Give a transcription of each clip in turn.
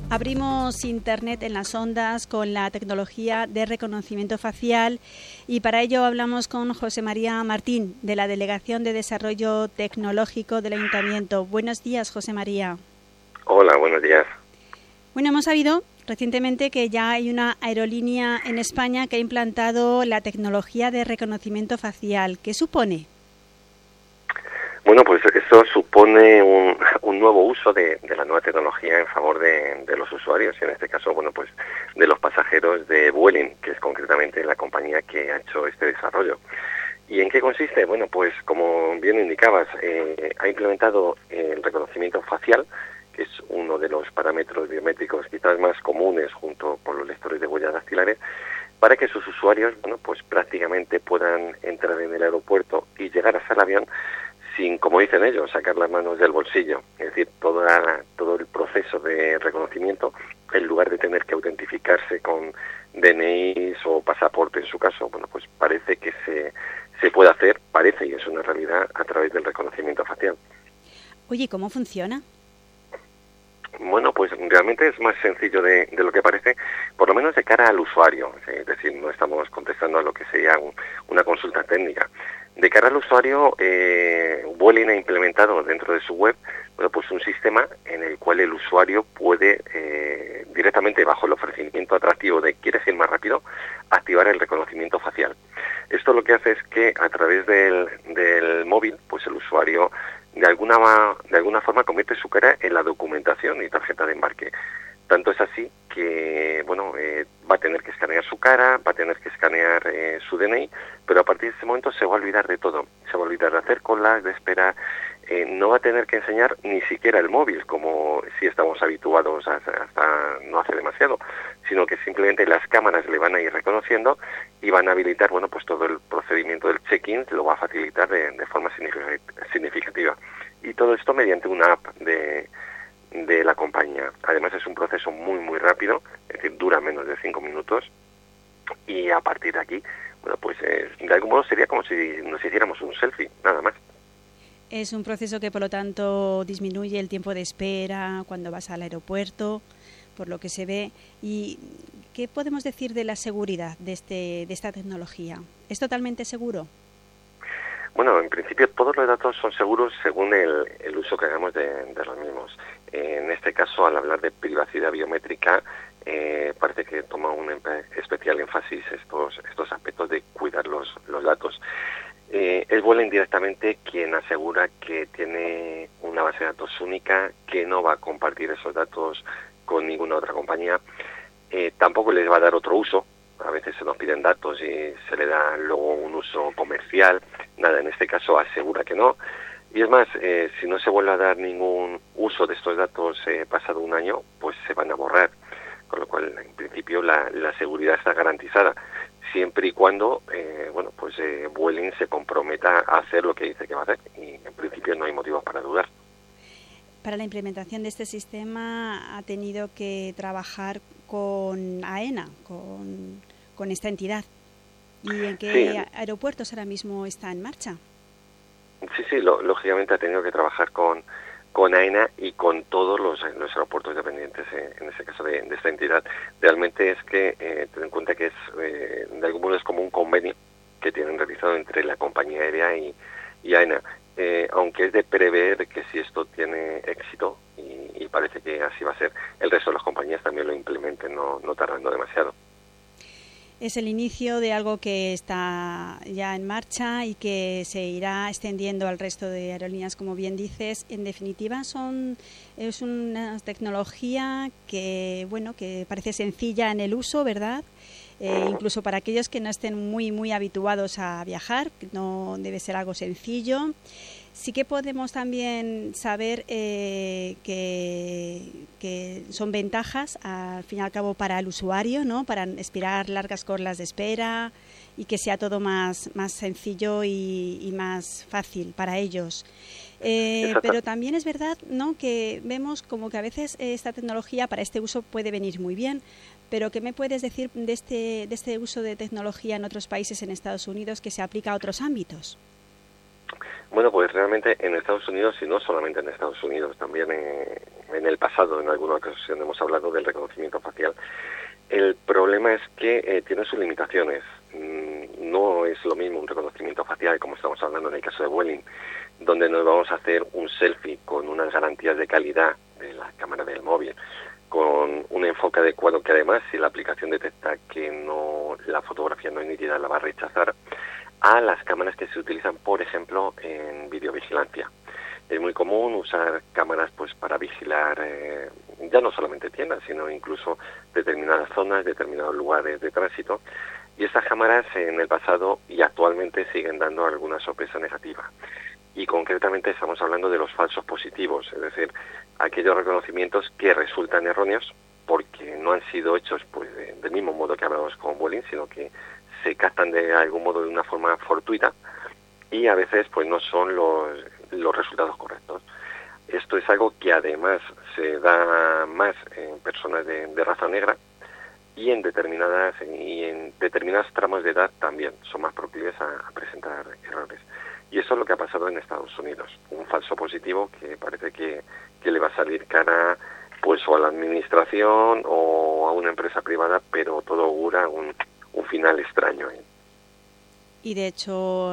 Abrimos Internet en las ondas con la tecnología de reconocimiento facial y para ello hablamos con José María Martín, de la Delegación de Desarrollo Tecnológico del Ayuntamiento. Buenos días, José María. Hola, buenos días. Bueno, hemos sabido recientemente que ya hay una aerolínea en España que ha implantado la tecnología de reconocimiento facial. ¿Qué supone? Bueno, pues esto supone un nuevo uso de la nueva tecnología en favor de los usuarios, y en este caso, bueno, pues de los pasajeros de Vueling, que es concretamente la compañía que ha hecho este desarrollo. ¿Y en qué consiste? Bueno, pues como bien indicabas, ha implementado el reconocimiento facial, que es uno de los parámetros biométricos quizás más comunes junto con los lectores de huellas dactilares, para que sus usuarios, bueno, pues prácticamente puedan entrar en el aeropuerto y llegar hasta el avión sin, como dicen ellos, sacar las manos del bolsillo. Es decir, todo el proceso de reconocimiento, en lugar de tener que autentificarse con DNIs o pasaporte en su caso, bueno, pues parece que se puede hacer, parece y es una realidad, a través del reconocimiento facial. Oye, ¿cómo funciona? Bueno, pues realmente es más sencillo de lo que parece, por lo menos de cara al usuario. Es decir, no estamos contestando a lo que sería una consulta técnica. De cara al usuario, Vueling ha implementado dentro de su web, bueno, pues un sistema en el cual el usuario puede directamente, bajo el ofrecimiento atractivo de ¿quieres ir más rápido?, activar el reconocimiento facial. Esto lo que hace es que a través del móvil, pues el usuario de alguna forma convierte su cara en la documentación y tarjeta de embarque. Tanto es así que, bueno, va a tener que escanear su cara, va a tener que escanear su DNI, pero a partir de ese momento se va a olvidar de todo. Se va a olvidar de hacer colas, de esperar, no va a tener que enseñar ni siquiera el móvil, como si estamos habituados hasta no hace demasiado, sino que simplemente las cámaras le van a ir reconociendo y van a habilitar, bueno, pues todo el procedimiento del check-in lo va a facilitar de forma significativa. Y todo esto mediante una app de la compañía. Además es un proceso muy muy rápido, es decir, dura menos de 5 minutos, y a partir de aquí, bueno, pues de algún modo sería como si nos hiciéramos un selfie, nada más. Es un proceso que, por lo tanto, disminuye el tiempo de espera cuando vas al aeropuerto, por lo que se ve. ¿Y qué podemos decir de la seguridad de esta tecnología? ¿Es totalmente seguro? Bueno, en principio todos los datos son seguros según el uso que hagamos de los mismos. En este caso, al hablar de privacidad biométrica, parece que toma un especial énfasis estos aspectos de cuidar los datos. Es Vueling directamente quien asegura que tiene una base de datos única, que no va a compartir esos datos con ninguna otra compañía. Tampoco les va a dar otro uso. A veces se nos piden datos y se le da luego un uso comercial. Nada, en este caso asegura que no. Y es más, si no se vuelve a dar ningún uso de estos datos pasado un año, pues se van a borrar. Con lo cual, en principio, la seguridad está garantizada, siempre y cuando, bueno, pues Vueling se comprometa a hacer lo que dice que va a hacer. Y en principio no hay motivos para dudar. Para la implementación de este sistema ha tenido que trabajar con AENA, con esta entidad. ¿Y en qué aeropuertos ahora mismo está en marcha? Sí, lógicamente ha tenido que trabajar con AENA y con todos los aeropuertos dependientes, en este caso de esta entidad. Realmente es que, ten en cuenta que es de algún modo es como un convenio que tienen realizado entre la compañía aérea y AENA. Aunque es de prever que si esto tiene éxito, y parece que así va a ser, el resto de las compañías también lo implementen, no tardando demasiado. Es el inicio de algo que está ya en marcha y que se irá extendiendo al resto de aerolíneas, como bien dices. En definitiva, es una tecnología que, bueno, que parece sencilla en el uso, ¿verdad? Incluso para aquellos que no estén muy habituados a viajar, no debe ser algo sencillo. Sí que podemos también saber que son ventajas, al fin y al cabo, para el usuario, ¿no? Para esperar largas colas de espera y que sea todo más sencillo y más fácil para ellos. Pero también es verdad, ¿no?, que vemos como que a veces esta tecnología para este uso puede venir muy bien. Pero ¿qué me puedes decir de este uso de tecnología en otros países, en Estados Unidos, que se aplica a otros ámbitos? Bueno, pues realmente en Estados Unidos, y no solamente en Estados Unidos, también en el pasado, en alguna ocasión hemos hablado del reconocimiento facial. El problema es que tiene sus limitaciones. No es lo mismo un reconocimiento facial, como estamos hablando en el caso de Vueling, donde nos vamos a hacer un selfie con unas garantías de calidad de la cámara del móvil, con un enfoque adecuado que además, si la aplicación detecta que la fotografía no es nítida, la va a rechazar, a las cámaras que se utilizan, por ejemplo, en videovigilancia. Es muy común usar cámaras pues para vigilar ya no solamente tiendas, sino incluso determinadas zonas, determinados lugares de tránsito. Y estas cámaras en el pasado y actualmente siguen dando alguna sorpresa negativa. Y concretamente estamos hablando de los falsos positivos, es decir, aquellos reconocimientos que resultan erróneos porque no han sido hechos pues del mismo modo que hablamos con Vueling, sino que se captan de algún modo de una forma fortuita y a veces pues no son los resultados correctos. Esto es algo que además se da más en personas de raza negra y en determinadas tramos de edad también son más proclives a presentar errores. Y eso es lo que ha pasado en Estados Unidos. Un falso positivo que parece que le va a salir cara pues o a la administración o a una empresa privada, pero todo augura un final extraño. Y de hecho,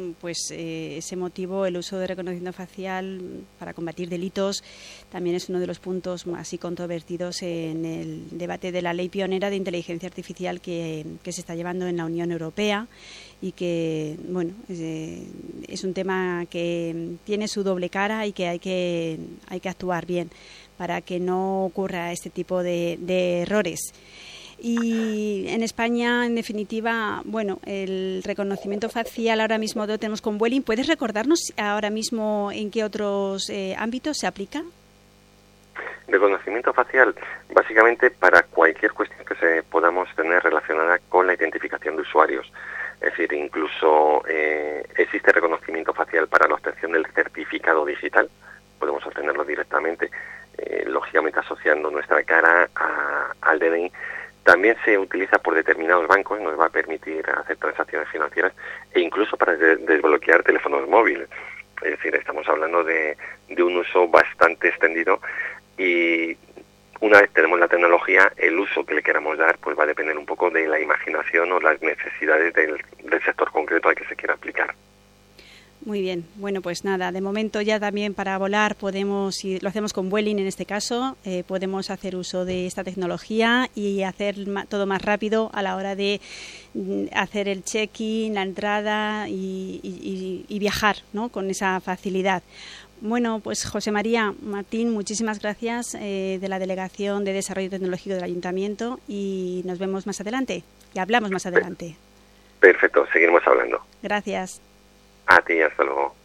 ese motivo, el uso de reconocimiento facial para combatir delitos, también es uno de los puntos más controvertidos en el debate de la ley pionera de inteligencia artificial que se está llevando en la Unión Europea y que, bueno, es un tema que tiene su doble cara y que hay que actuar bien para que no ocurra este tipo de errores. Y en España, en definitiva, bueno, el reconocimiento facial ahora mismo lo tenemos con Vueling. ¿Puedes recordarnos ahora mismo en qué otros ámbitos se aplica? Reconocimiento facial, básicamente para cualquier cuestión que podamos tener relacionada con la identificación de usuarios. Es decir, incluso existe reconocimiento facial para la obtención del certificado digital. Podemos obtenerlo directamente, lógicamente asociando nuestra cara al DNI. También se utiliza por determinados bancos, nos va a permitir hacer transacciones financieras e incluso para desbloquear teléfonos móviles. Es decir, estamos hablando de un uso bastante extendido y una vez tenemos la tecnología, el uso que le queramos dar pues va a depender un poco de la imaginación o las necesidades del sector concreto al que se quiera aplicar. Muy bien, bueno, pues nada, de momento ya también para volar podemos, y lo hacemos con Vueling en este caso, podemos hacer uso de esta tecnología y hacer todo más rápido a la hora de hacer el check-in, la entrada y viajar, ¿no?, con esa facilidad. Bueno, pues José María Martín, muchísimas gracias de la Delegación de Desarrollo Tecnológico del Ayuntamiento y nos vemos más adelante y hablamos más adelante. Perfecto, seguiremos hablando. Gracias. A ti, hasta luego.